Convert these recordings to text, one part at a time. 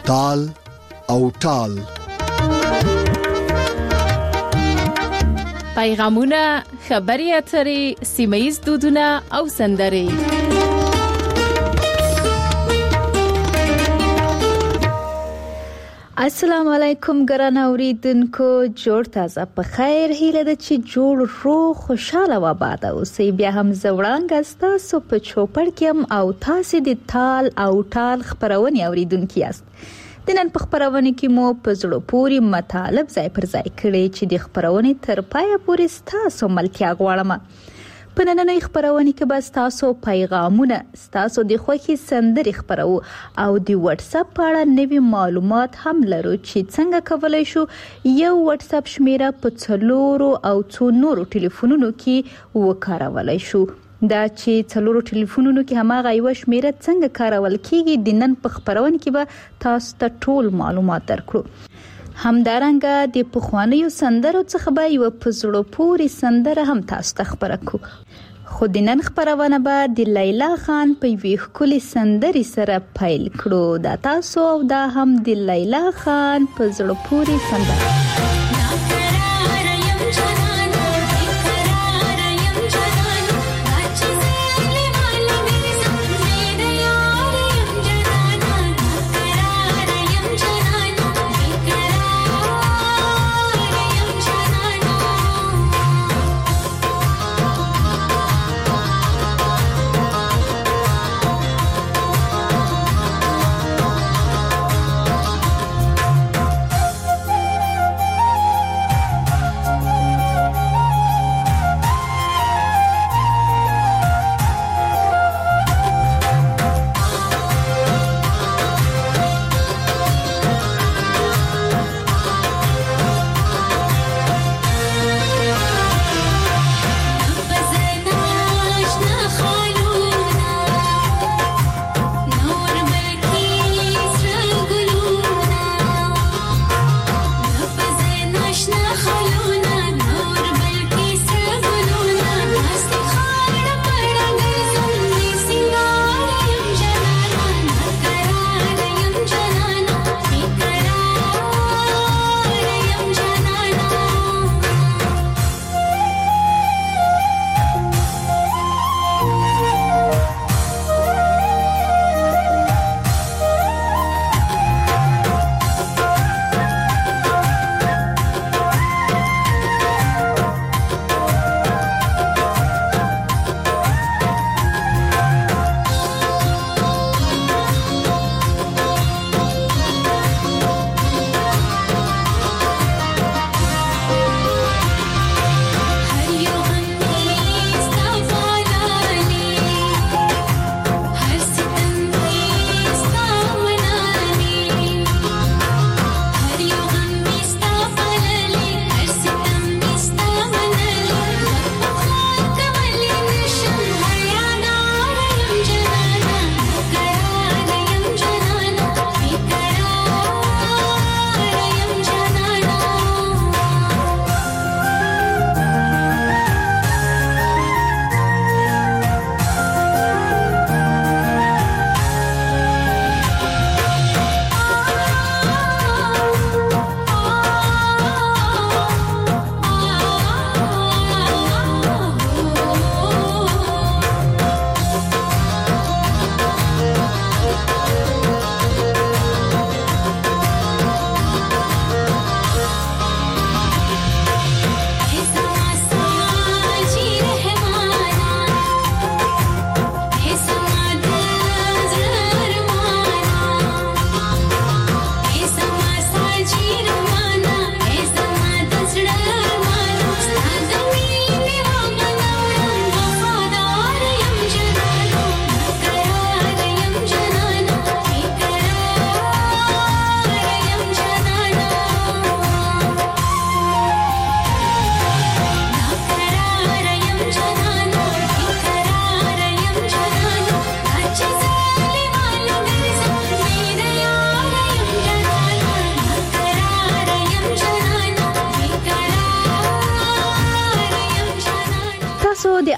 تال او ټال. پیغامونه، خبري اترې، سیمه‌ییز دودونه او سندرې. السلام علیکم ګران اوریدونکو، جوړ تازه په خیر هیله ده چې جوړ روغ خوشاله و آباد اوسئ. بیا هم زوړانګ تاسو په چوپړ کې هم او تاسو د تال او ټال خبرونه اوریدونکو یاست. د نن په خبرونه کې مو په زړه پوري مطالب ځای پر ځای کړي چې د خبرونه تر پایه پورې تاسو ملتیا غواړم. په نننۍ خبرونه کې به تاسو پیغامونه، تاسو د خوښي سندري خبرو او د واتس اپ په اړه نوي معلومات هم لرو چې څنګه کولای شو یو واتس اپ شمیره په 4 او 2 نورو ټلیفونونو کې وکارولای شو. دا چې 4 ټلیفونونو کې هماغه یو شمیره څنګه کارول کیږي د نن په خبرونه کې به تاسو ته ټول معلومات درکړو. همدارنګه د پخوانیو سندرو څخه به یو پزړو پوری سندره هم تاسو ته خبره کو. خو د نن خبرونه به د لیلا خان په یوې ښکلې سندرې سره پیل کړو. دا تاسو او دا هم د لیلا خان پزړو پوری سندره.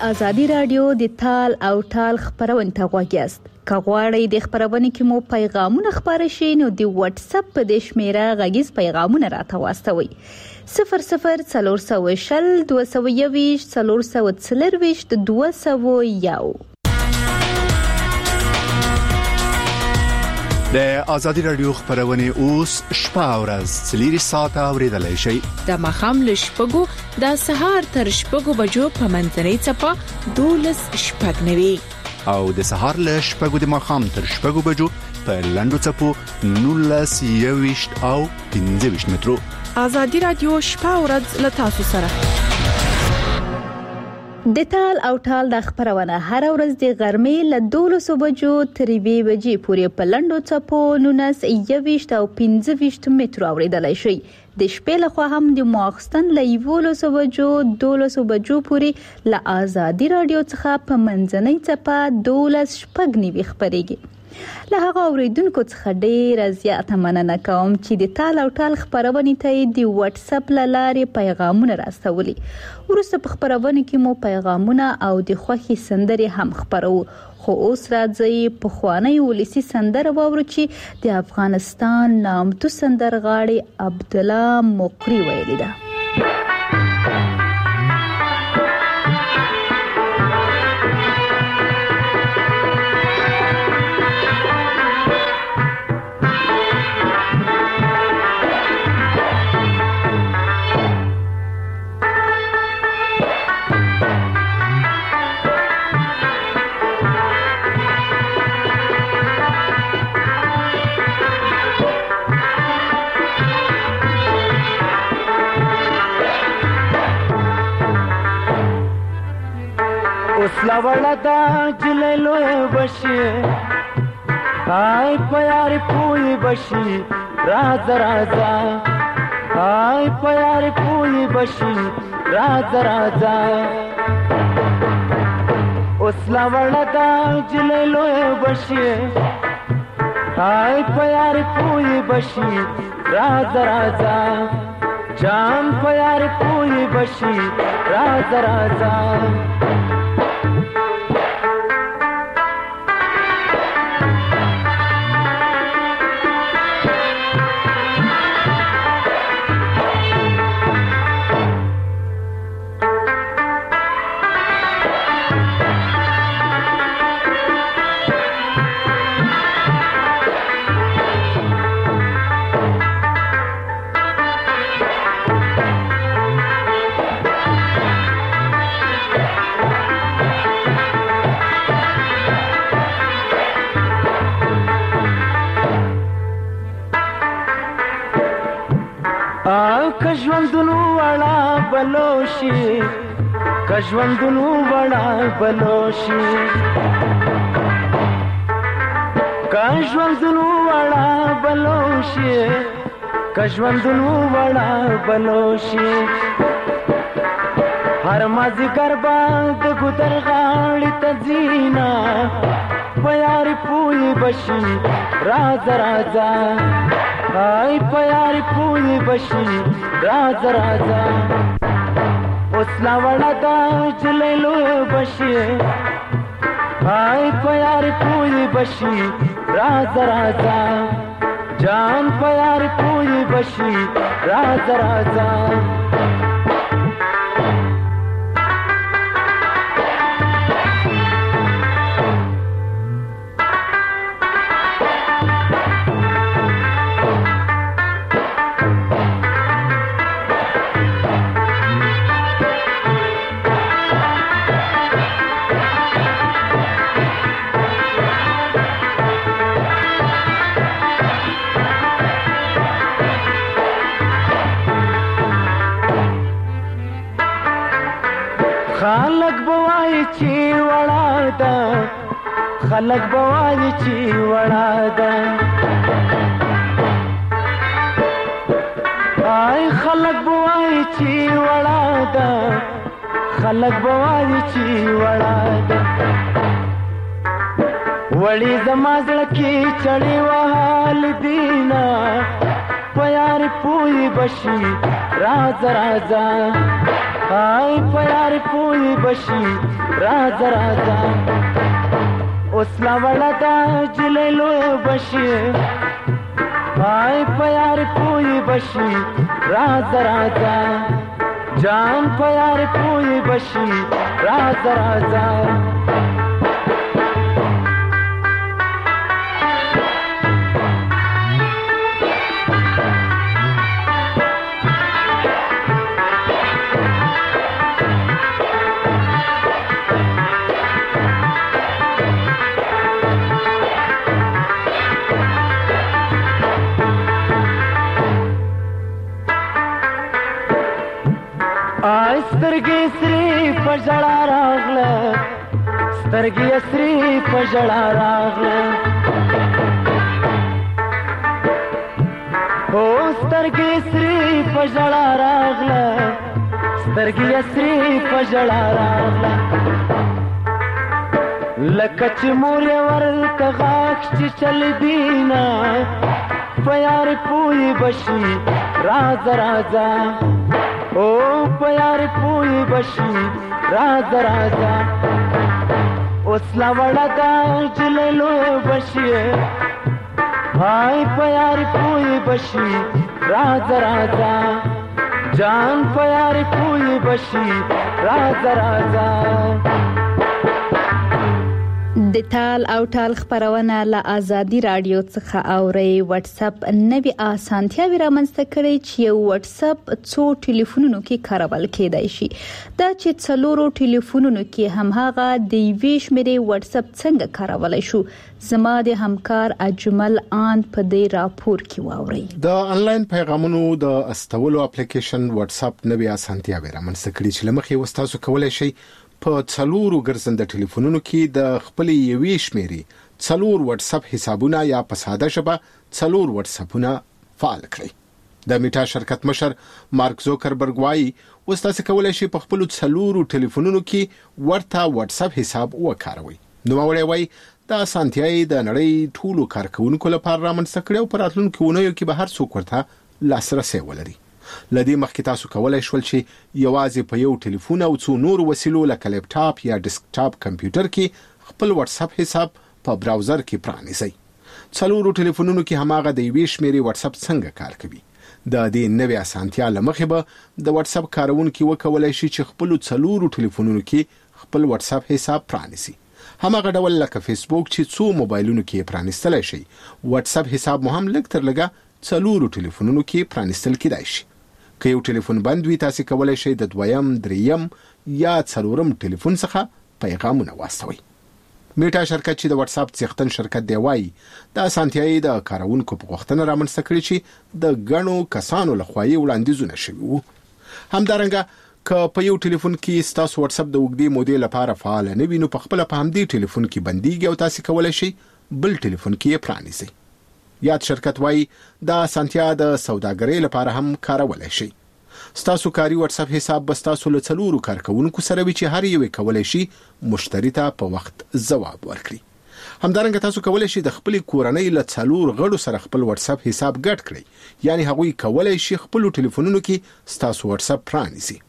ازادي رادیو د تال او ټال خبرونه ته غوږ یاست. که غواړئ د خبرونه کې مو پیغامونه خبر شي نو د واتس اپ په د شمیره غږیز پیغامونه راته واستوئ. 0040 221 440 201. د ازادي رادیو خبرونه اوس شپه او ورځ 4 ساعته اوریدلای شئ. د مخام له شپږو د سهار تر شپږو بجو په منځنۍ چپه 12 شپږ نوي او د سهار له شپږو د مخام تر شپږو بجو په لندو چپو 19 او 15 مترو. ازادي رادیو شپه او ورځ له تاسو سره. د تال او ټال د خبرونه هر ورځ د غرمې له 12 بجو تر 2 بجې پورې په لندو چپو 19 او 15 مترو اوریدلای شئ. د شپې له خوا هم د ماخستن له 11 بجو 12 بجو پورې له ازادي رادیو څخه په منځنۍ چپه 12 شپږ نیوي خبريږي. له هغه اوریدونکو څخه ډیر زیاته مننه کوم چې د تال او ټال خبرونه ته د واتس اپ لارې پیغامونه راستولي. ورسته په خبرونه کې مو پیغامونه او د خوښي سندرې هم خبرو. خو اوس راځي په خواني ولسی سندره واورو چې د افغانستان نامتو سندرغاړي عبد الله مقری ویلي ده. لوړه دا جللو بشي آی پیار پوی بشي راز رازا آی پیار پوی بشي راز رازا اوس لوړه دا جللو بشي آی پیار پوی بشي راز رازا جان پیار پوی بشي راز رازا کژوندونو وړا بلوشي کژوندونو وړا بلوشي کژوندونو وړا بلوشي کژوندونو وړا بلوشي هر مازی ګربا د ګدر غاړي تزینا پیار پوی بشي راز رازا آی پیار پوی بشي راز رازا اوس لاوړه دا جللو بشي آی پیار پوی بشي راز رازا جان پیار پوی بشي راز رازا خلق بوای چی وړا ده خلق بوای چی وړا ده آی خلق بوای چی وړا ده خلق بوای چی وړا ده وړي زمازړه کی چړې وهال دینا پیار پوی بشي راز رازا آی پیار پوی بشي راځه راځه اوس لا وړه دا جلې لوی بشي آی پیار پوی بشي راځه راځه جان پیار پوی بشي راځه راځه سترګې سری پژړا راغله سترګې سری پژړا راغله او سترګې سری پژړا راغله سترګې سری پژړا راغله لکه چې مور ورته غاښ چې چل دینا پیار پوی بشي راځه راځه او پیار پوی بشي راځه راځه اوس لا وړه دا جلې لوی بشي هاي پیار پوی بشي راځه راځه جان پیار پوی بشي راځه راځه د تال او ټال خبرونه له آزادي رادیو څخه اوري واتس اپ نوي اسانتیاوې رامنځته کړي چې یو واتس اپ څو ټلیفونونو کې کارول کېدای شي دا چې څلورو ټلیفونونو کې همغه د ویش مری واتس اپ څنګه کارولای شو زما د همکار اجمل آن په دې راپور کې واوري د انلاین پیغامونو د استولو اپلیکیشن واتس اپ نوي اسانتیاوې رامنځته کړي چې لمخې وستاسو کولای شي په څلورو ګرځنده ټلیفونونو کې د خپل یوې شمیرې څلور واتس اپ حسابونه یا په ساده ژبه څلور واتس اپونه فعال کړئ د میټا شرکت مشر مارک زوکربرګ وايي وستاسو کولای شي په خپل څلورو ټلیفونونو کې ورته واتس اپ حساب وکاروي نو مولوی وايي دا اسانتیاوې د نړۍ ټولو کارکونکو لپاره رامنځته کړي او په راتلونکو ونیو کې به هر څوک ورته لاسرسي ولري لدې مخکې تاسو کولای شول چې یوازې په یو ټلیفون او څو نور وسیلو لکه لپټاپ یا ډیسکټاپ کمپیوټر کې خپل واتس اپ حساب په براوزر کې پرانیزئ څلورو ټلیفونونو کې هماغه د یوې شمیرې واتس اپ څنګه کار کوي د دې نوې اسانتیا لمخې به د واتس اپ کارونکو وکولای شي چې خپل څلورو ټلیفونونو کې خپل واتس اپ حساب پرانیزي هماغه ډول لکه فیسبوک چې څو موبایلونو کې پرانیستل شي واتس اپ حساب مهم لږ تر لږه څلورو ټلیفونونو کې پرانیستل کېدای شي که یو ټلیفون بند وي تاسو کولای شئ د دویم دریم یا څلورم ټلیفون څخه پیغامونه واستوي میټا شرکت چې د واتس اپ څښتن شرکت دی وايي دا اسانتیاوې د کارونکو په غوښتنه رامنځته کړي چې د غنو کسانو لخوا یې وړاندیزونه شوي وو همدارنګه که په یو ټلیفون کې تاسو واتس اپ د وګړي مودیل لپاره فعال نه وي نو په خپل په همدې ټلیفون کې بنديږي او تاسو کولای شئ بل ټلیفون کې پرانیزئ یاد شرکت وايي دا اسانتیا د سوداګرۍ لپاره هم کارولای شي ستاسو کاري واتس اپ حساب به تاسو له څلورو کارکونکو سره وي چې هر یو کولای شي مشتری ته په وخت ځواب ورکړي همدارنګه تاسو کولای شئ د خپل کورنۍ له څلور غړو سره خپل واتس اپ حساب ګډ کړئ یعنی هغوی کولای شي خپل ټلیفونونو کې تاسو واتس اپ پرانیزي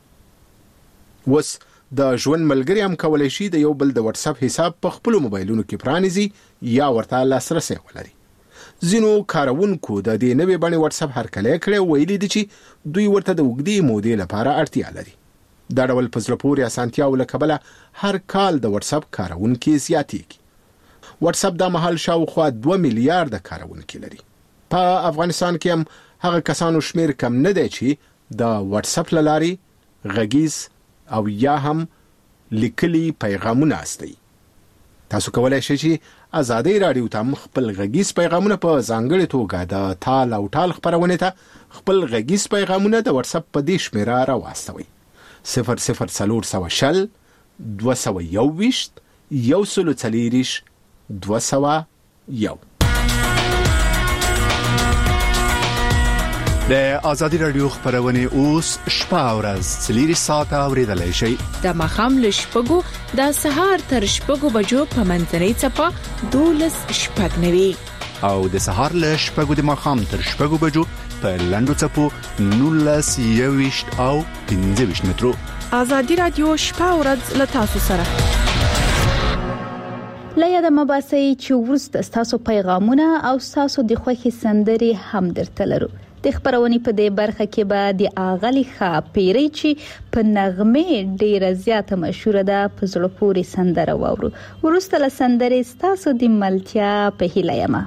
وس د ژوند ملګری هم کولای شي د یو بل د واتس اپ حساب په خپل موبایلونو کې پرانیزي یا ورته لاسرسي ولري زینو کارونکو د دې نوې باندې واتس اپ هرکلی کړي ویلي دي چې دوی ورته د وګړي مودې لپاره اړتیا لري دا ډول پزله پورې اسانتیا ولکبله هر کال د واتس اپ کارونکو زیاتېږي واتس اپ د مهال شاوخوا 2 میلیارډ کارونکو لري په افغانستان کې هم هغه کسانو شمیر کم نه دی چې د واتس اپ لاري غږیز او یا هم لیکلي پیغامونه استي تاسو کولای شئ چې آزادي رادیو ته خپل غږیز پیغامونه په ځانګړې توګه د تال او ټال خبرونه ته خپل غږیز پیغامونه د واتس اپ په دې شمیره راوستوي 0040 221 201 د آزادي رادیو خبرونه اوس شپه او ورځ 3 ساعته اوریدلای شئ د مخام له شپږو د سهار تر شپږو بجو په منځنۍ چپه 12 شپږ نوي او د سهار له شپږو د مخام تر شپږو بجو په لاندو چپو 19 او 15 مترو ازادي رادیو شپه او ورځ له تاسو سره. لیا د مباسي چې ورسته تاسو پیغامونه او تاسو د خوخي سندري هم درته لرو. د خبرونې په دې برخه کې به د اغلی خاپيري چې په نغمه ډیره زیاته مشهور ده په زړه پوري سندره وورو. ورسته له سندري تاسو د ملتیا په هیله یم.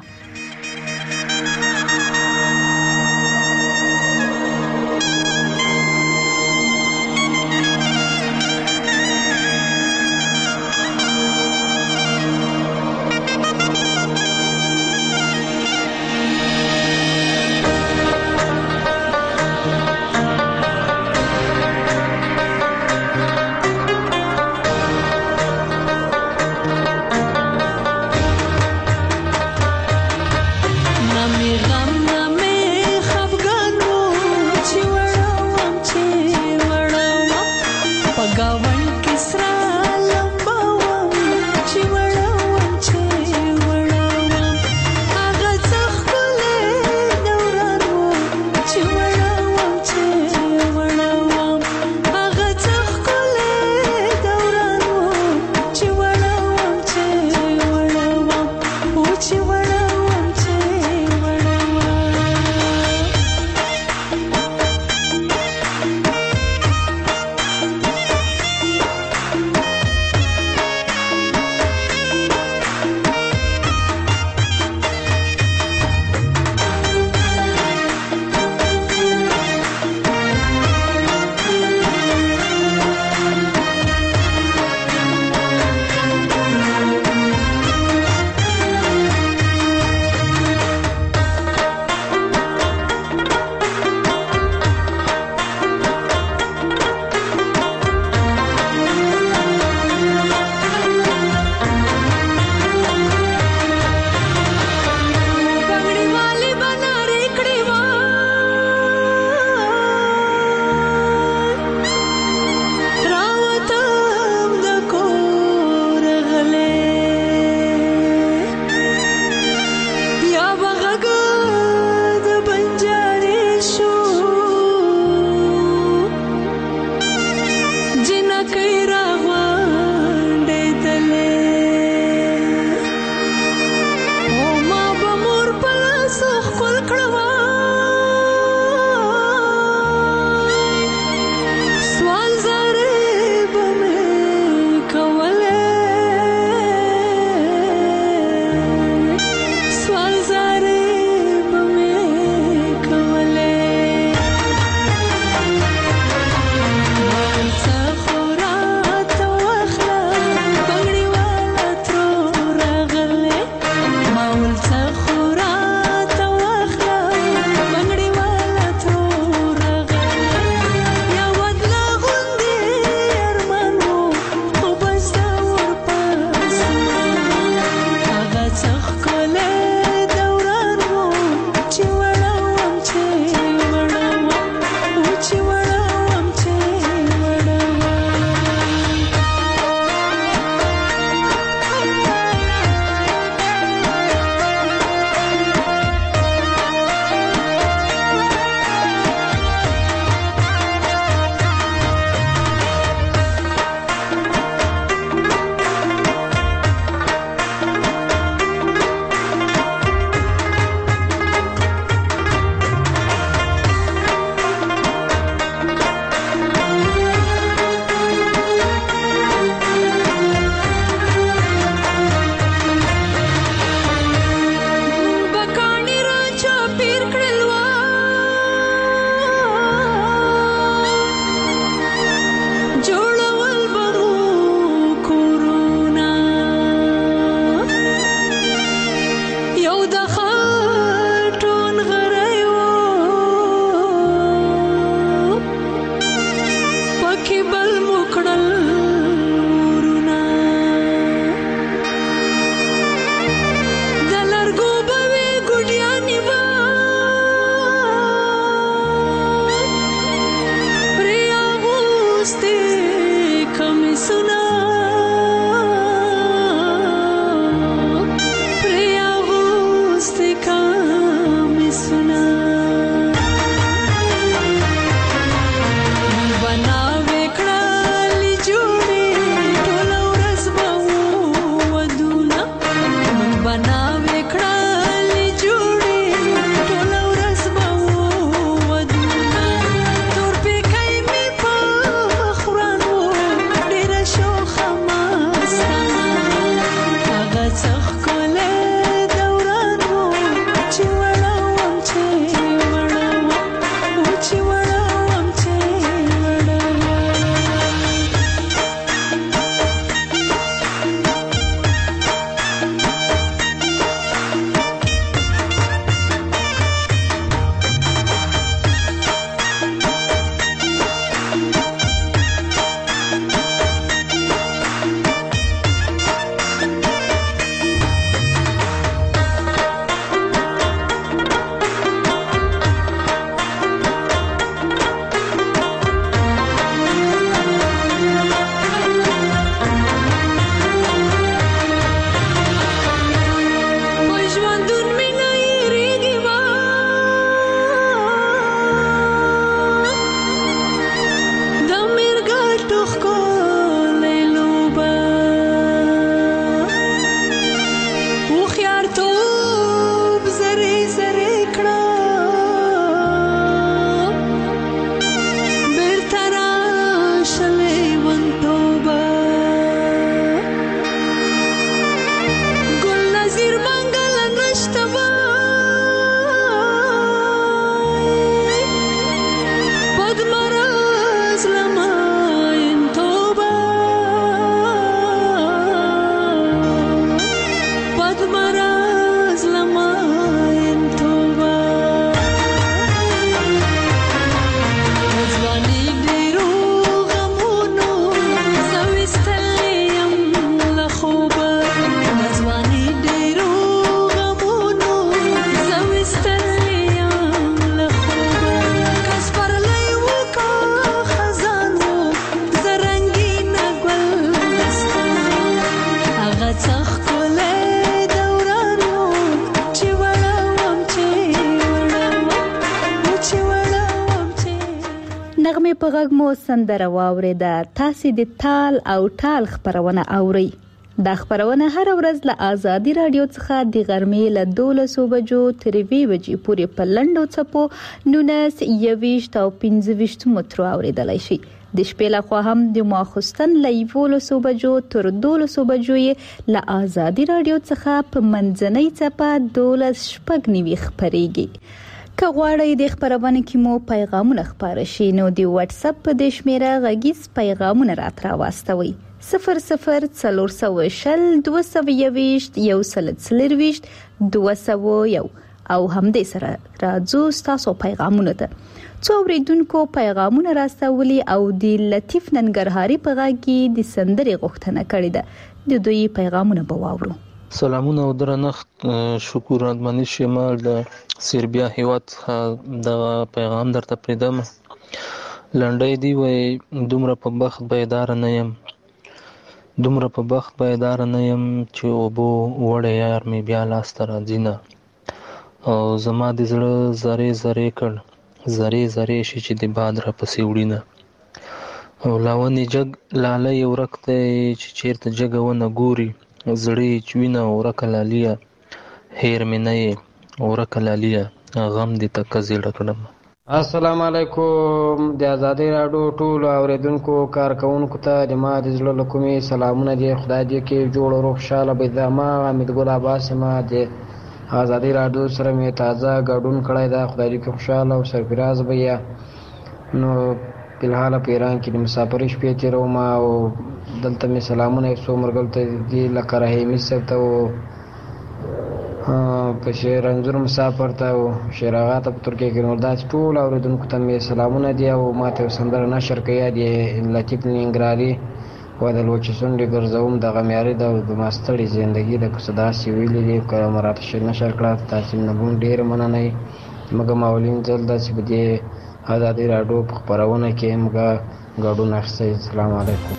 واورې په غږ مو سندره واورېده. تاسې د تال او ټال خپرونه اورئ. دا خپرونه هر ورځ له آزادي رادیو څخه د غرمې له 12 بجو تر 2 بجې پورې په لنډو څپو 19 21 او 25 مترو اوریدلای شي. د شپې لخوا هم د ماخوستن له 11 بجو تر 12 بجو یې له آزادي رادیو څخه په منځنۍ څپه 12:09 خپرېږي. که غواړئ د خپرونه کې مو پیغامونه خپاره شي نو د واتس اپ په د شمیره غږیز پیغامونه راترا واستوئ 0040 221 140 201 او همدې سره راځو ستاسو پیغامونه ته. څو اوریدونکو پیغامونه راستولي او د لطیف ننګرهاري په غږ کې د سندرې غوښتنه کړې ده. د دوی پیغامونه به واورو. سلامونه او درنښت. شکر ادمنی شمال د سربیا هیواد د پیغام درته پریدم. لنډی دی وای دومره په بخت بیدار نه یم چې اوبو وړی یار می بیا لاس ته راځي نه او زما د زړه زری کړ شي چې د باد را پسې وړي نه او لاونې جګ لالی ورک دی چې چیرته جګه ونه ګوري زړې چوینه ورکه لالیه هیر مې نه یې ورکه لالیه غم دې تکه زیړه کړم. السلام علیکم. د آزادی راډیو ټول اوریدونکو کارکونکو ته د ما د زړه له کومې سلامونه دي. خدای دې کې جوړ او خوشاله بيد. ما حمید ګل عباس ما د آزادی راډیو سره مې تازه ګډون کړی دا. خدای دې کې خوشاله او سرفراز بیا. نو په الحال په ایران کې د مسافر شپې تیروم او دلته مې سلامونه څو مرګل ته دي لکه رحیمي صاحب ته او په شیر انځور مسافر ته او شیر آغا ته په ترکیه کې نور داسې ټول اوریدونکو ته مې سلامونه دي او ماته سندره نشر کوي د لطیف ننګرهاري ودل و چې څنګه ګرځوم د غمیاري د ماستړي ژوندۍ د صدا سی ویلې دي کوم مراتب شي نشر کړه. تاسو نه بون ډیر مننه مګه ماولین جلد چې بده آزادی راډیو په خبرونه کې مګه غاډو نشته. السلام علیکم.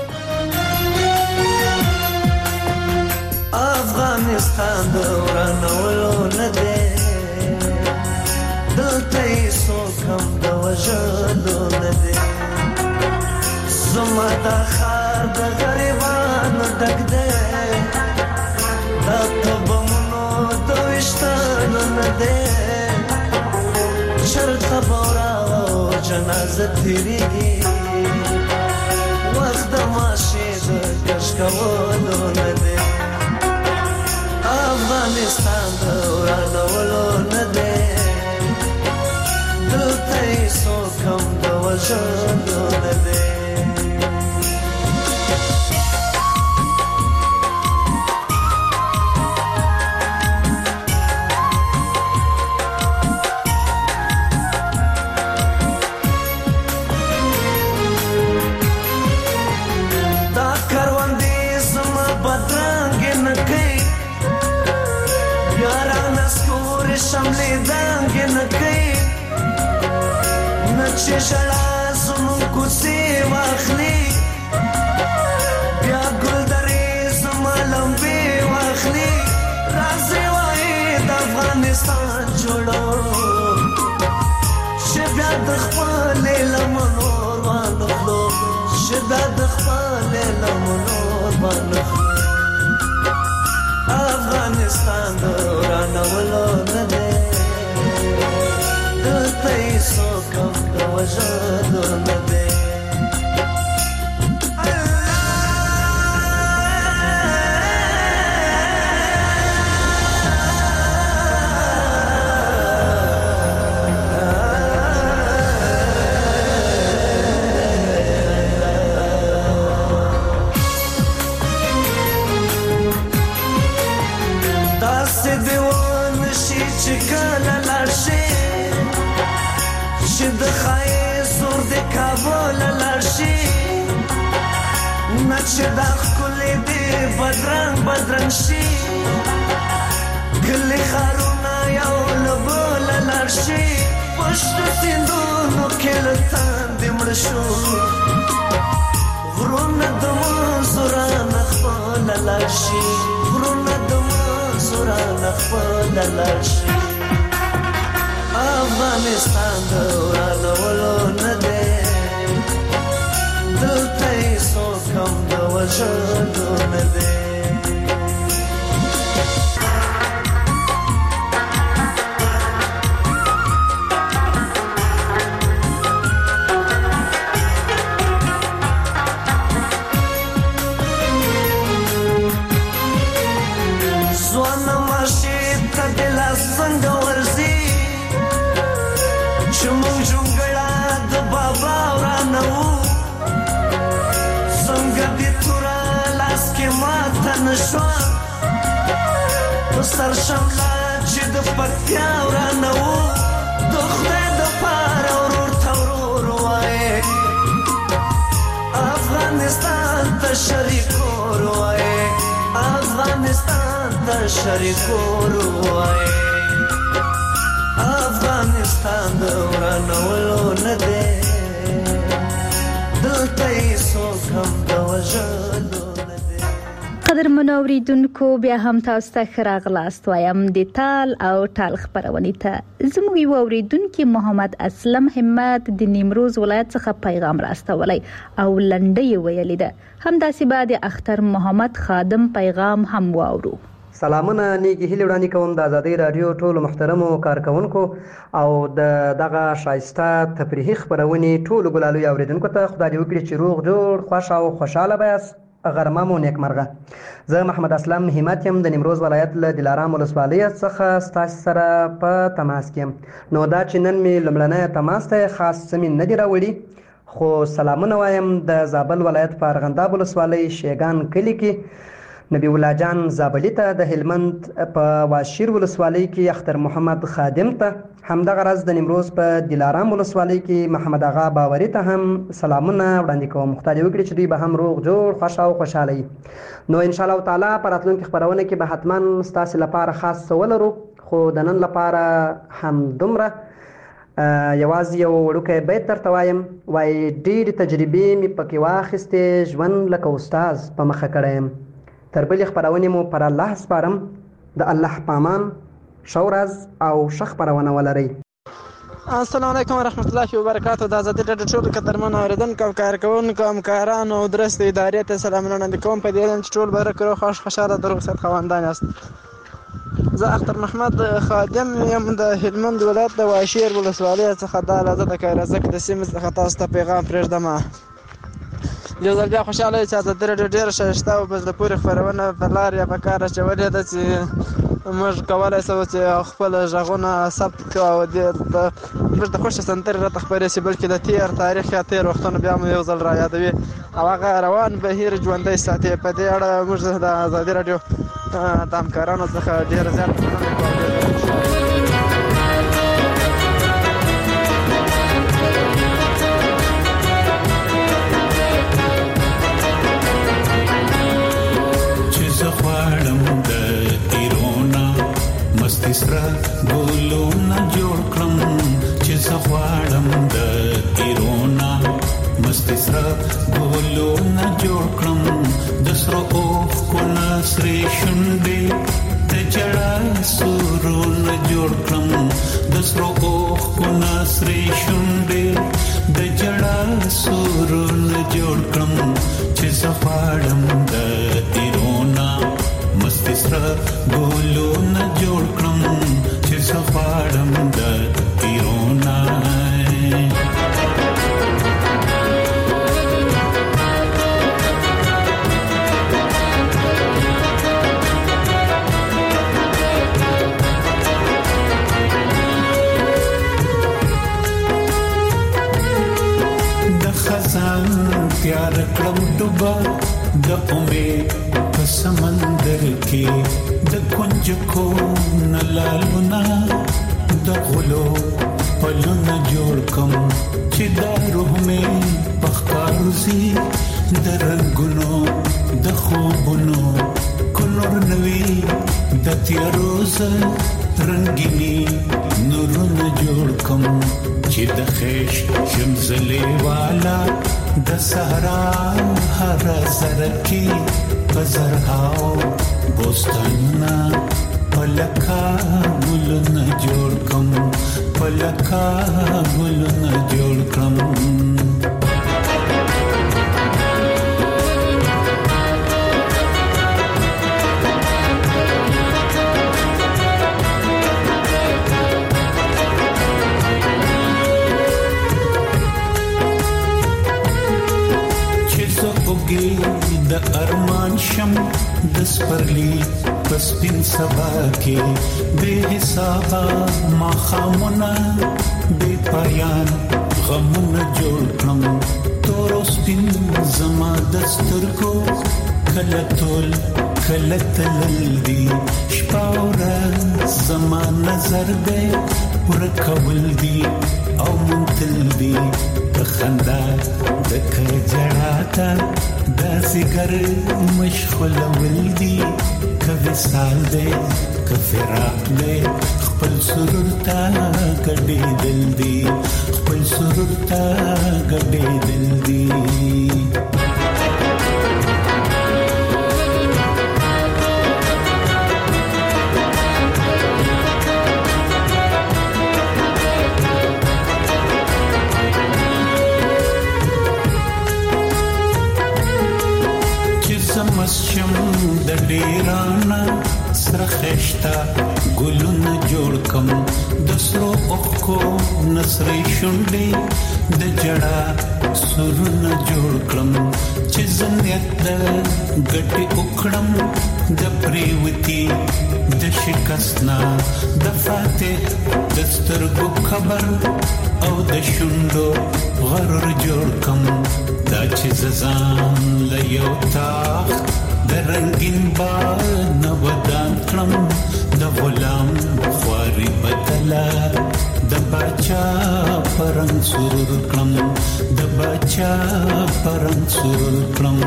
افغانستان دورانولو نه دی دلته یې څوک هم د وژلو نه دی. زما دا ښار د غریبانو ډک دی دا تبمونو د ویشتلو نه دی. چرته بورا او جنازه تیریږي وخت د ماشې د کش کولو نه دی. افغانستان دورانولو نه دی دلته یې څوک هم د وژلو نه دی. دا کروندې زما بدرنګې نه کوي یاران اسکورې شملې دنګې نه کوي نه چې ژړا زموږ کوڅې واخلي بیا ګلدرې زما لمبې واخلي. راځئ وایي د افغانستان جوړو چې بیا د خپلې لمنو وانخلو چې بیا د خپلې لمنو وانخلو. افغانستان دورانولو نه دی دلته یې څوک هم د وژلو نه دی. چې دا ښکلې دې بدرنګ شي کلي ښارونه یو له بله لاړ شي پشتو سیندونو کې له تندې مړه شو غرونه د منځو رانه خپله لاړ شي غرونه د منځو رانه خپله لاړ شي. افغانستان دورانولو نه دی دلته څوک هم د وژلو نه دی. سر شمله چې د پکتیا ورانه وو د خدای د پاره ورور ته ورور وایې افغانستان ته شریکور وایې افغانستان ته شریکور وایې افغانستان د ورانولو نه دی دلته یې څوک هم د وژلو. قدرمنو اوریدونکو بیا هم تاسو ته ښه راغلاست وایم د تال او ټال خپرونې ته. زموږ یو اوریدونکي محمد اسلم همت د نیمروز ولایت څخه پیغام راستولی او لنډه یې ویلې ده. همداسې به د اختر محمد خادم پیغام هم واورو. سلامونه نیکی هیله وړاندې کوم د آزادۍ رادیو ټولو محترمو کارکونکو او دغه شایسته تفریحي خپرونې ټولو ګلالو اوریدونکو ته خدای دې وکړي چې روغ جوړ خوښ او خوشاله بیاست. غرمه مو نیکمرغه. زه محمد اسلم همت یم د نیمروز ولایت له دلارام ولسوالۍ څخه ستاسو سره په تماس کې یم. نو دا چې نن مې لومړنی تماس ته خاص څه مې نه دي راوړي خو سلامونه وایم د زابل ولایت په ارغنداب ولسوالۍ شیګان کلي کې نبی الله جان زابلی ته، د هلمند په واشیر ولسوالۍ کې اختر محمد خادم ته، همدغه راز د نیمروز په دلارام ولسوالۍ کې محمد آغا باوري ته هم سلامونه وړاندې کوم. خدای دې وکړي چې دوی به هم روغ جوړ خوښ او خوشاله وي. نو ان شاء الله تعالی په راتلونکي خپرونه کې به حتما ستاسو لپاره خاص څه ولرو، خو د نن لپاره هم دومره. یوازې یو وړوکی بیت درته وایم، وایي ډېرې تجربې مې پکې واخیستې، ژوند لکه استاز په مخه کړی یم. تر بلې خپرونې مو پر الله سپارم. د الله پامان، ښه ورځ او ښه خپرونه ولرئ. السلام علیکم ورحمت الله وبرکاتو. د آزادۍ راډیو ټولو قدرمنو اورېدونکو او کارکوونکو همکارانو او درست ادارې ته سلامونه وړاندې کوم په دې علم چې ټول به روغ خوښ خوشحاله د روغ صحت خاوندان یاست. زه اختر محمد خادم یم د هلمند ولایت د واشیر ولسوالۍ څخه. دا لحظه د کایرزک د سیمې څخه تاسو ته پیغام پرېږدم. یو ځل بیا خوشحاله چې آزادۍ راډیو ډېره ښایسته او په زړه پورې خپرونه په لار یا په کار اچولې ده چې موږ کولی شو چې خپل غږونه ثبت کړو او موږ د خوښې سندرې راته خپرې شي، بلکې د تېر تاریخ یا تېر وختونه بیا مو یو ځل را یادوي او هغه روان بهیر ژوندی ساتي. په دې اړه موږ د آزادۍ راډیو د همکارانو څخه ډېره زیاته مننه کوو. سره ګلونه جوړ کړم چې زغواړم د ایرونا مست سره ګلونه جوړ کړم د سره اوف کو نسري شونډې د جړا سورونه جوړ کړم د سره اوف کو نسري شونډې د جړا سورونه جوړ کړم چې زغواړم د ایرونا مست سره ګلونه جوړ کړم چې زغواړم د ایرونا. د خزان تیار کړم ډوبه د امید په سمندر کې د کنج کو نلالونا د غلو پلونه جوړ کم چې دا روح مې پخکاروزی د رنگونو د خوبونو کلور نوی د تیاروز رنگینی نورونه جوړ کم چې د خیش شمزلی والا د سهرا هر زرکی پزرهاو بوستاننا پلکا گلونا جوړ کم پلکا گلونا جوړ کم. سپرلی پسپین سبا کې بے حسابا مخامونه بے پایان غمونه جوړ کړم تور سپین زما دسترګو کله تول کله تلل دی شپاورا زما نظر دې ورکول دی او منتل دی خندا د کجړاتا د سیګر مشغول ولدي کبه سال دې کفراق دې خپل سرور تا کډې دل دی خپل سرور تا کډې دل دی مسشم د ډیرانا سرخشتا ګلونه جوړ کم د سرو اوخو نسرې شونډې د جړا سرونه جوړ کړم چې زنیت د ګټي وکړم د پریوتی د شکستنا د فاتح د سترګو خبر او د شونډو غرور جوړ کم دا چې ززان لیو تاخ د رنگین با نودان کړم د غلام خواري بدلا د بچا پرنګ سرور کړم د بچا پرنګ سرور کړم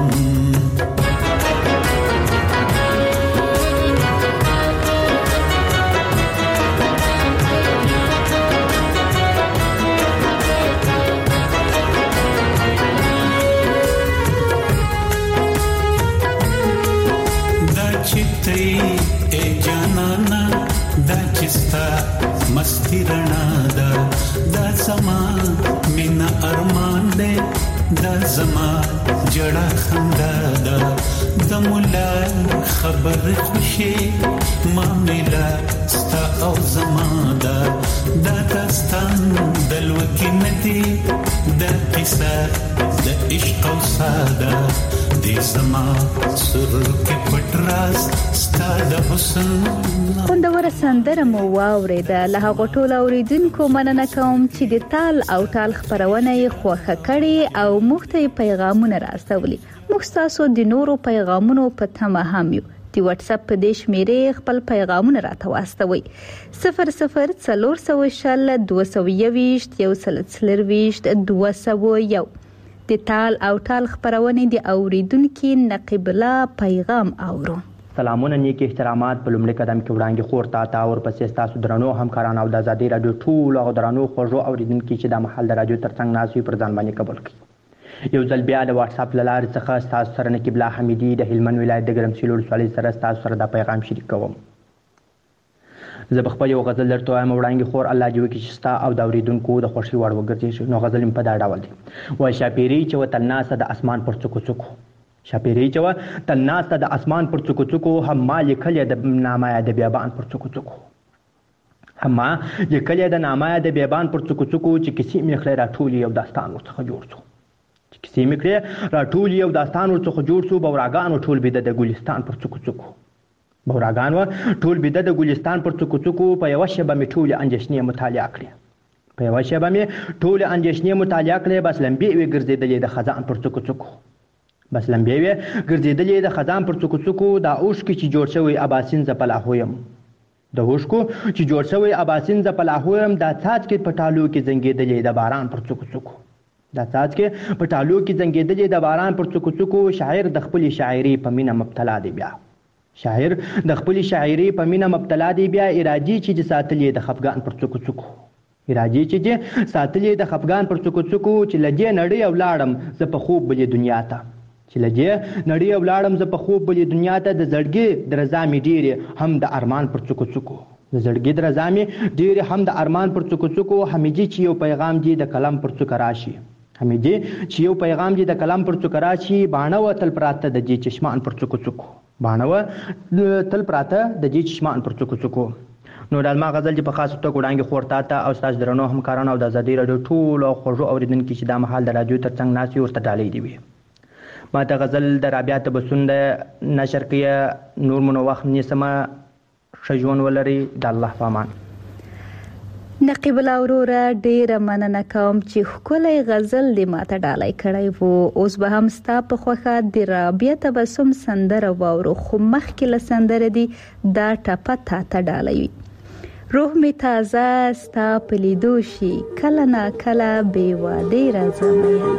اے جانانا دا چستا مستی رنا دا زما مینا ارمان دے دا زما جڑا خندا دا مولا خبر خوشی معاملہ ستا او زما دا داستان دلوکی ندی دا قصہ دا عشق او سادا دې سما سرور کې پټراس ستاد حسن خوندور سندره مو واورېده له هغو ټولو اوریدونکو مننه کوم چې د تال او ټال خپرونه یې خوښه کړې او موږ ته پیغامونه راستولي موږ تاسو د نورو پیغامونو په تمه هم یو د واتس اپ په دې شمیرې خپل پیغامونه راته واستوي 00402221 د تال او ټال خبرونه د اوریدونکو نقیب الله پیغام اورو سلامونه نیک احترامات په لومړي قدم کې وړاندې خور تا او پسې تاسو درنو همکاران او د آزادۍ رادیو ټول او درنو خوږو اوریدونکو چې د محل د رادیو ترڅنګ ناسي پر ځان باندې قبول کړي یو ځل بیا د واتس اپ لارې څخه تاسو سره نقیب الله حمیدي د هلمند ولایت د ګرمسیر ولسوالۍ سره تاسو سره د پیغام شریک کوم زه په خپل یو غزل درته وایم وړاندې خور الله دې وکړي چې ستا او د اوریدونکو د خوښي وړ وګرځي نو غزل په دا ډول دی وای شاپيري چې وتل ناسه د اسمان پر څوکو څوکو شاپيري چې وتل ناسه د اسمان پر څوکو څوکو هم مال کله د نامه د بیابان پر څوکو څوکو هم کله د نامه د بیابان پر څوکو څوکو چې کسی مخله راټولي او داستان ورڅخه جوړ شو چې کسی مخله راټولي او داستان ورڅخه جوړ شو بوراګان ټول بده د ګلستان پر څوکو څوکو بوراګان ټول بده د ګلستان پر څوکو څوکو په یو شبه میټول انجشنې مطالعه کړې په یو شبه می ټول انجشنې مطالعه کړې بس لمبي وی ګرځېدلې د خزان پر څوکو څوکو بس لمبي وی ګرځېدلې د خزان پر څوکو څوکو دا اوش کې چې جوړ شوی اباسین زپلا هویم د اوش کو چې جوړ شوی اباسین زپلا هویم دا څاڅ کې پټالو کې زنګېدلې د باران پر څوکو څوکو دا څاڅ کې پټالو کې زنګېدلې د باران پر څوکو څوکو شاعر د خپل شاعري په مینه مبتلا دی بیا شاعر د خپل شاعري په مینه مبتلا دی بیا ارادي چې ساتلې د خفګان پر څوکو څوکو ارادي چې ساتلې د خفګان پر څوکو څوکو چې لږه نړۍ او لاړم ز په خوب بلې دنیا ته چې لږه نړۍ او لاړم ز په خوب بلې دنیا ته د زړګي درزامي ډېر هم د ارمان پر څوکو څوکو د زړګي درزامي ډېر هم د ارمان پر څوکو څوکو حمیدي چې یو پیغام دی د کلام پر څوکو راشي حمیدي چې یو پیغام دی د کلام پر څوکو راشي باڼه وتل پراته د دې چشمان پر څوکو څوکو باڼه تل پراته د دې چشمان پر څوکو څوکو نو دالما غزل چې په خاص توګه وړاندې خورتا ته او تاسو درنو همکاران او د آزادۍ رادیو ټول او خوږو اوریدونکو چې د محل د رادیو ترڅنګ ناسي ورته ډالۍ دی ما ته غزل د رابعه تبسم د نشر کې نور منو وخت نیسمه ښه ژوند ولري د الله په امان. نقیب الله وروره ډیره مننه کوم چې ښکلی غزل دې ماته ډالۍ کړی وو. اوس به هم ستا په خوښه د رابعه تبسم سندره واورو، خو مخکې له سندره دې دا ټپه تاته ډالۍ وي. روح می تازه ستا په لیدو شي، کله نا کله بې وادې راځه مینه.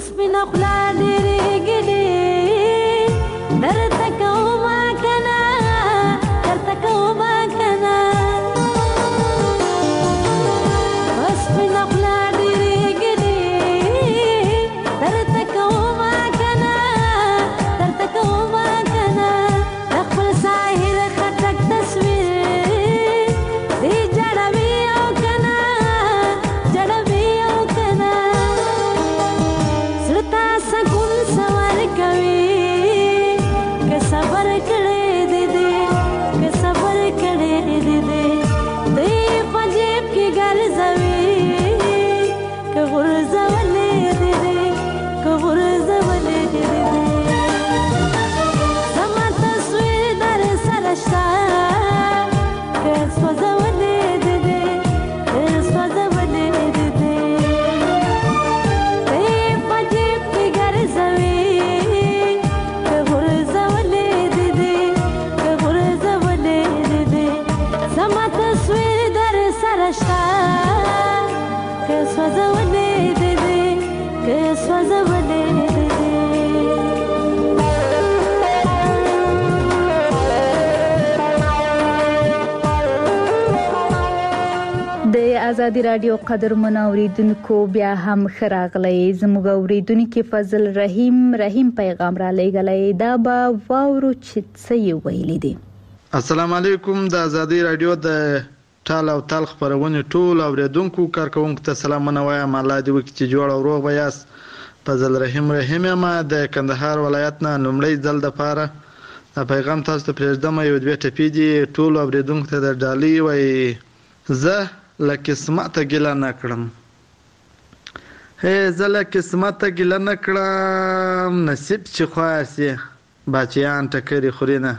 وسپینه خوله ډېرې ګډې درته کومه که نه درته کومه که نه وسپینه خوله ډېرې ګډې درته کومه که نه درته کومه که نه د خپل ساحل خټک تصویر دې جړوي او که نه جړوي او که نه زړه ته سکون سور کوي که صبر کړی دې دې که صبر کړی دې دې دې په جیب کې ګرځوي که غورځولې دې دې که غورځولې دې دې زما تصویر در سره شته که سوځولې دې دې که سوځولې دې دې دې په جیب کې ګرځوي که غورځولې دې دې که غورځولې دې دې زما تصویر در سره شته که سوځولې دې دې که سوځولې دې دې د ازادي رادیو قدرمن اوریدونکو بیا هم خراغلی زموږ اوریدونکو فضل رحیم پیغام را لېږلی دا به واورو چې څه یې ویلي دي. السلام علیکم. د ازادي رادیو د ټال او تال خبرونه ټول اوریدونکو کارکونکو ته سلامونه وایم. الله دې وکړي چې جوړ او روغ به یاست. فضل رحیم ما د کندهار ولایت نه لومړی ځل د پاره دا پیغام تاسو ته پرېږدم. یو دوه ټپې دي ټول اوریدونکو ته د ډالۍ وایي زه له قسمته ګیله نه کړم. زه له قسمته ګیله نه کړم نصیب چې خوار سي بچیان ټکرې خوري نه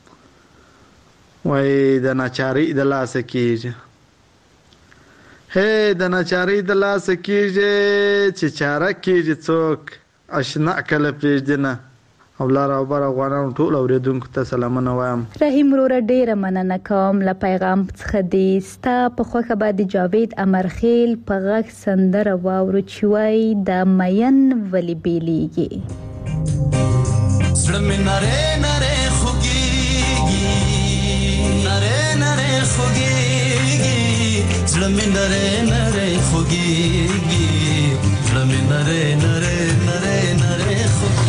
وایي د ناچارۍ د لاسه کېږي. د ناچارۍ د لاسه کېږي چې چاره کېږي څوک اشنا کله پرېږدي نه. او لار او بار افغانانو ټول اوریدونکو ته سلامونه وایم. رحیم وروره ډیره مننه کوم له پیغام څخه دې ستا په خوښه به د جاوید امرخیل په غږ سندره واورو چې وایي د مین ولې بیلیږي. زړه مې نری نری خوږیږي نری نری خوږیږي زړه مې نری نری خوږیږي زړه مې نری نری نری نری خوږیږي.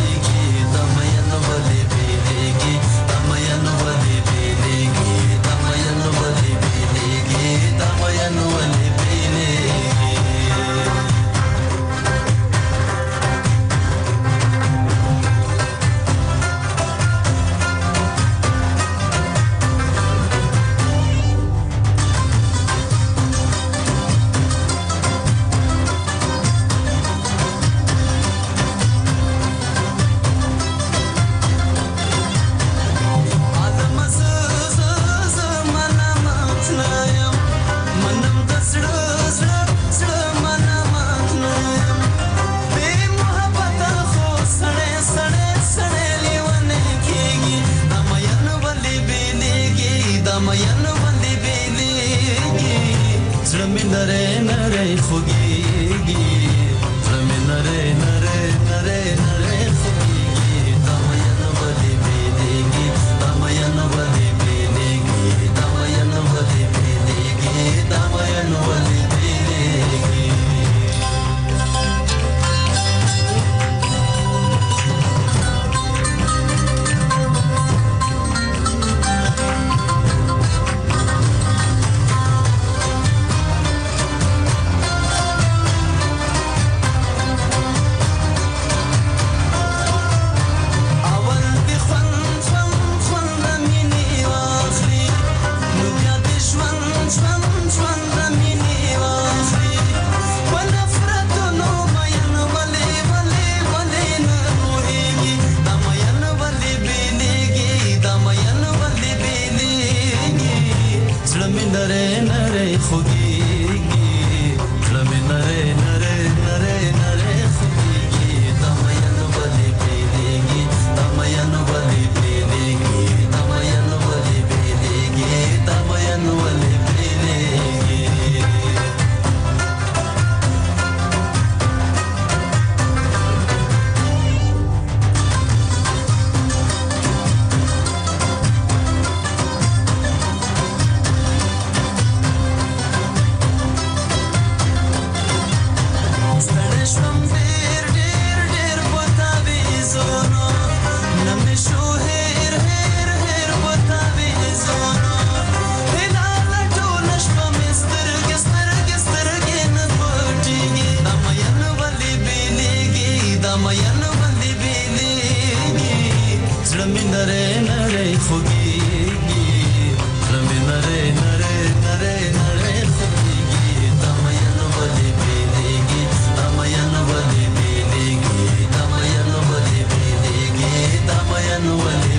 مین باندې بیلېږي زړه مې نری نری خوږېږي زړه مې نری نری نری نری خوږېږي دا مین باندې بیلېږي دا مین باندې بیلېږي دا مین باندې بیلېږي دا مین باندې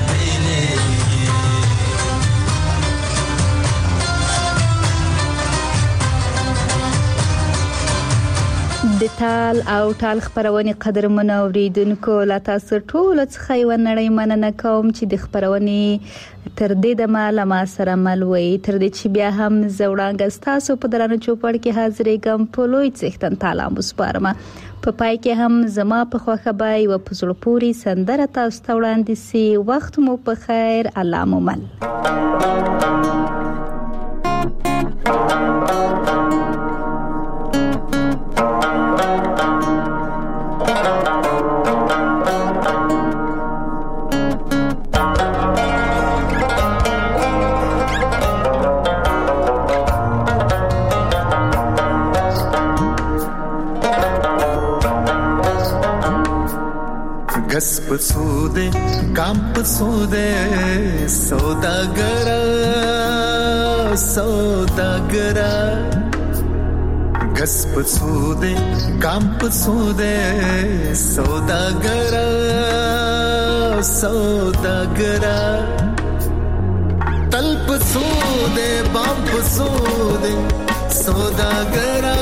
د تال او ټال خبرونه قدرمن اوریدونکو لا تاسو ټول څخه یو نړۍ مننه کوم چې د خبرونه تر دې د ما سره ملوي تر دې چې بیا هم زوړانګ تاسو په درانه چوپړ کې حاضرې ګم په لوی څښتن تعالی مسپارما په پای کې هم زما په خوخه بای او په زړه پوری سندره تاسو ته وړاندې سي وخت مو په خیر الله مو مل गस पसूदे काम पसूदे सौदागरा सौदागरा गस पसूदे काम पसूदे सौदागरा सौदागरा तल पसूदे बाम पसूदे सौदागरा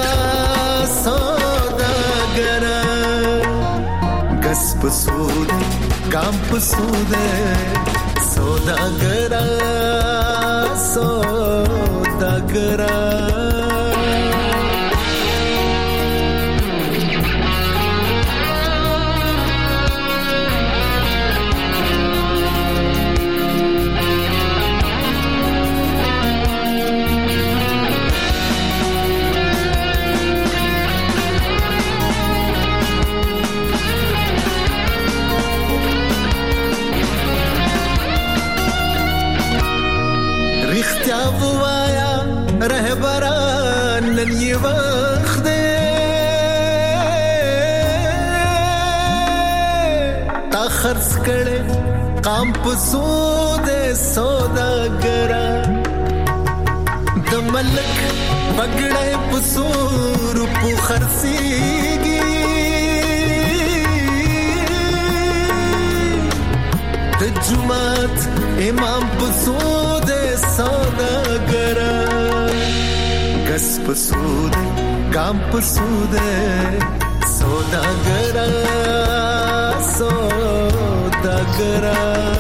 सौदागरा गस पसूदे काम पसूदे सौदागरा सौदागरा रहबरान नन ये वक्त ता खर्च करे काम पसूदे सौदागरा द मलक बगड़े पसूर पु खर्सीगी द जुमात इमाम पसूदे सौदागरा गस पसूदे काम पसूदे सौदागरा सौदागरा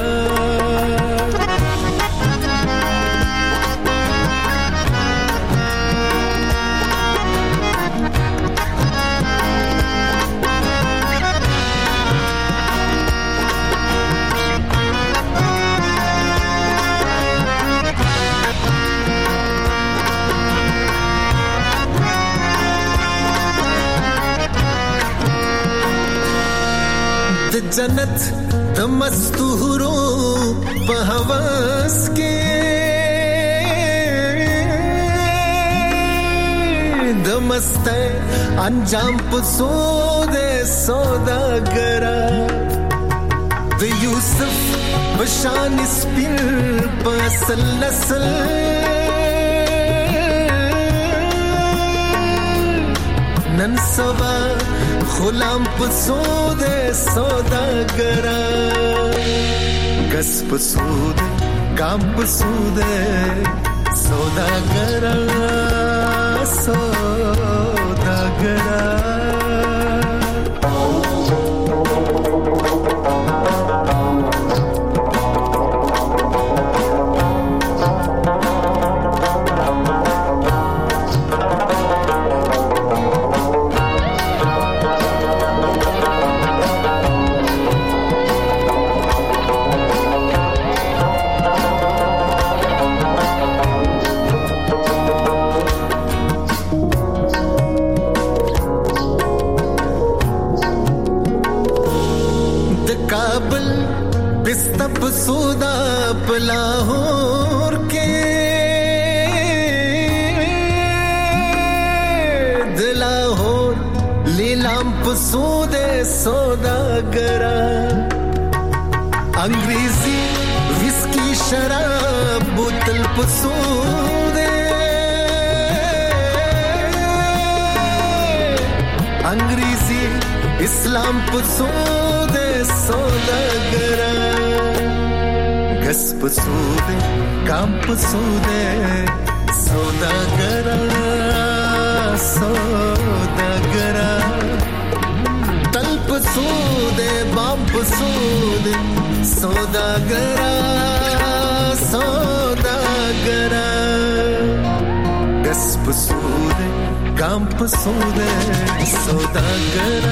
जन्नत द मस्तूरो बहवस के द मस्ते अंजाम पसूदे सौदागरा द यूसुफ बशान स्पिन पसल नस्ल नन सवा गुलाम पसूदे सौदागरा गस पसूदे काम पसूदे सौदागरा सौदागरा पसूदा लाहौर के दिलाहौर ले نیلام پسوده سوداگرا انګریزي ویسکی شراب بوتل پسوده انګریزي اسلام پسوده سوداگرا ګس پسوده کام پسوده سوداگرا سوداگرا تل پسوده بام پسوده سوداگرا سوداگرا ګس پسوده کام پسوده سوداگرا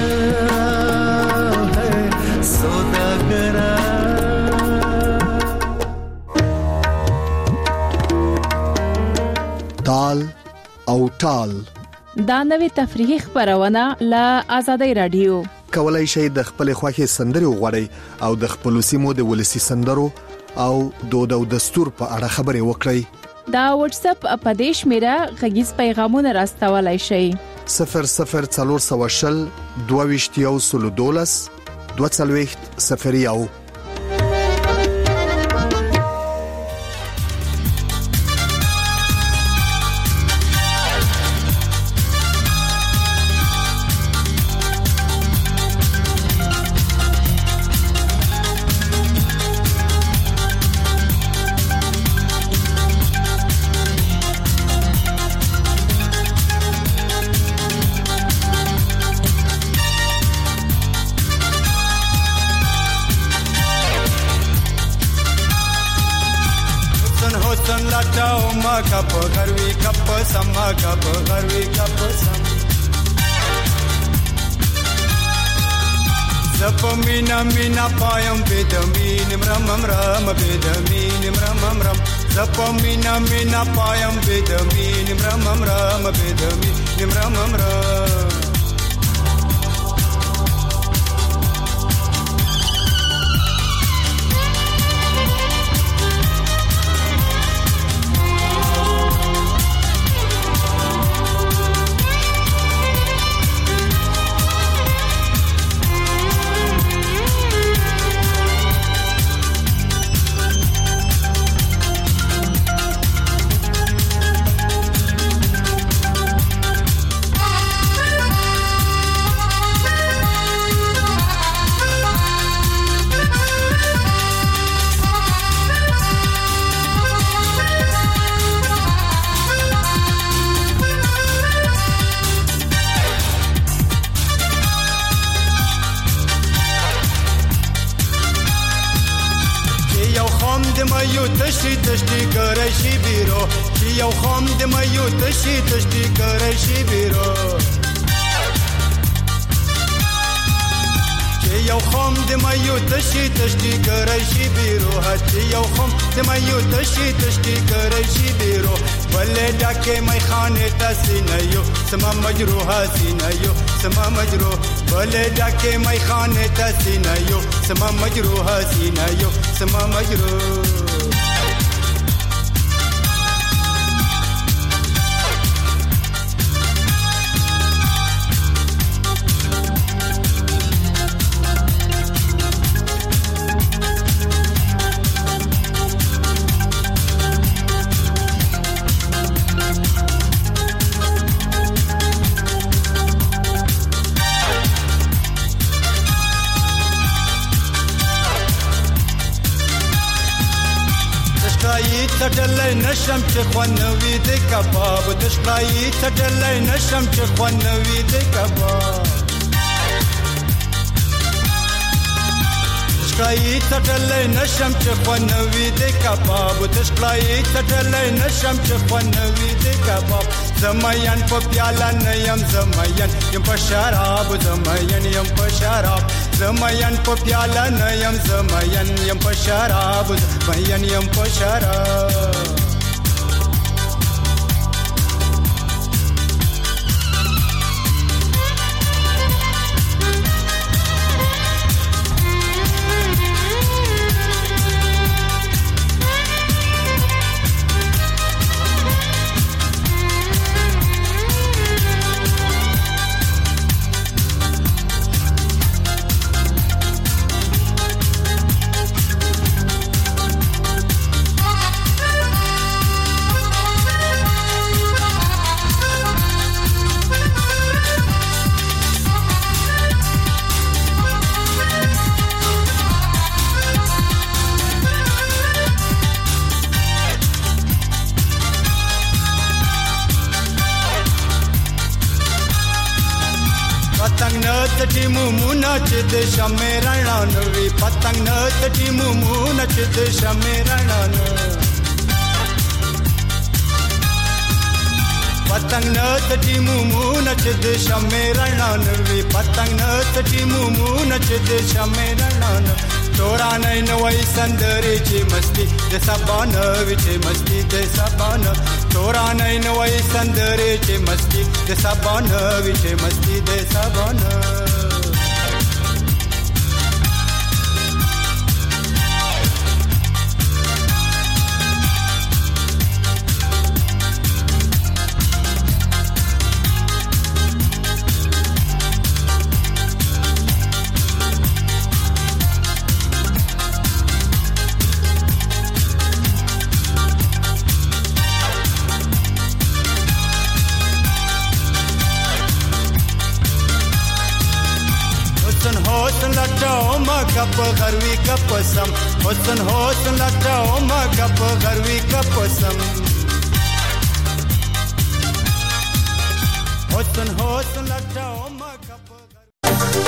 سوداگرا تال او ټال دا نوې تفریحي خبرونه له آزادۍ رادیو کولای شئ د خپل خوښي سندري وغوړئ او د خپل سیمو د ولسی سندرو او دود او دستور په اړه خبري وکړئ. دا واتس اپ اپدیش میرا غږیز پیغامونه راستولای شئ 00420 22 22 کپ غروي کپ سما کپ غروي کپ سم زپ مینا مینا پایم بدمین مرم مرم بدمین مرم مرم زپ مینا مینا پایم بدمین مرم مرم بدمین مرم مرم تشتی تشتی کرای شی بیرو کی یو خام د مایو تشتی تشتی کرای شی بیرو کی یو خام د مایو تشتی تشتی کرای شی بیرو هتی یو خام د مایو تشتی تشتی کرای شی بیرو ولې ډکه مې خانه تاسو نه یو سما مجروح سینه یو سما مجروح ولې ډکه مې خانه تاسو نه یو سما مجروح سینه یو سما مجروح تټلای نشم چې خوانوي د کباب د شپای تټلای نشم چې خوانوي د کباب شپای تټلای نشم چې خوانوي د کباب د شپای تټلای نشم چې خوانوي د کباب زمایان په پیاله نه يم زمایان يم په شراب زمایان يم په شراب زمایان په پیاله نه يم زمایان يم په شراب زمایان يم په شراب تټي مومونه چې د شمې رڼا نوي پتنګ نه تټي مومونه چې د شمې رڼا نوي پتنګ نه تټي مومونه چې د شمې رڼا نوي پتنګ نه تټي مومونه چې د شمې رڼا نوي تورا نه وای سندري چې مستی د سبا نوي چې مستی د سبا نه تورا نه وای سندري چې مستی د سبا نوي چې مستی د سبا نه لټاو ما کپ غروي کپسم حسن لټاو ما کپ غروي کپسم حسن لټاو